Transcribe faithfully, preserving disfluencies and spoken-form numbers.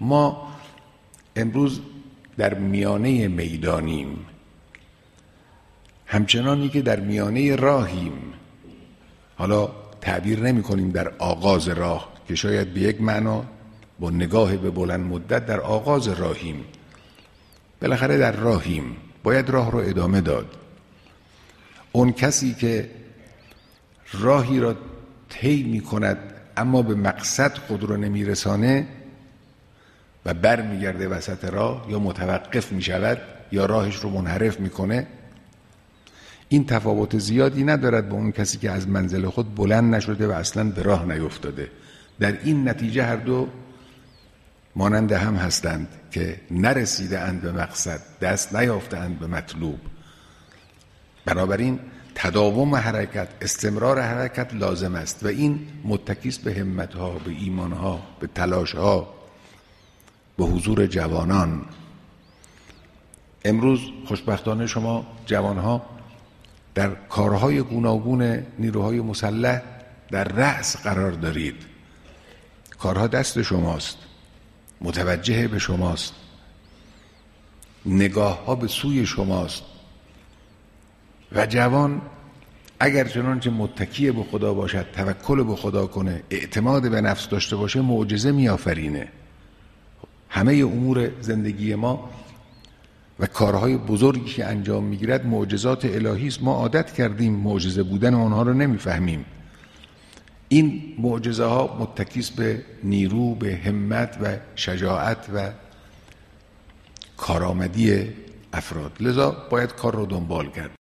ما امروز در میانه میدانیم، همچنانی که در میانه راهیم. حالا تعبیر نمی کنیم در آغاز راه که شاید به یک معنا با نگاه به بلند مدت در آغاز راهیم، بالاخره در راهیم، باید راه رو ادامه داد. اون کسی که راهی را طی می کند اما به مقصد خود رو نمی رسانه و بر می گرده وسط راه، یا متوقف می شود یا راهش رو منحرف می کنه، این تفاوت زیادی ندارد با اون کسی که از منزل خود بلند نشده و اصلا به راه نیفتاده. در این نتیجه هر دو مانند هم هستند که نرسیده اند به مقصد، دست نیافته اند به مطلوب. بنابراین تداوم حرکت، استمرار حرکت لازم است و این متکی است به همتها، به ایمانها، به تلاشها، به حضور جوانان. امروز خوشبختانه شما جوانها در کارهای گوناگون نیروهای مسلح در رأس قرار دارید. کارها دست شماست، متوجه به شماست، نگاه ها به سوی شماست و جوان اگر چنانچه متکی به خدا باشد، توکل به خدا کنه، اعتماد به نفس داشته باشه، معجزه میآفرینه. همه امور زندگی ما و کارهای بزرگی که انجام میگیرد معجزات الهی است. ما عادت کردیم معجزه بودن آنها رو نمیفهمیم. این معجزه ها متکی است به نیرو، به همت و شجاعت و کارآمدی افراد. لذا باید کار رو دنبال کرد.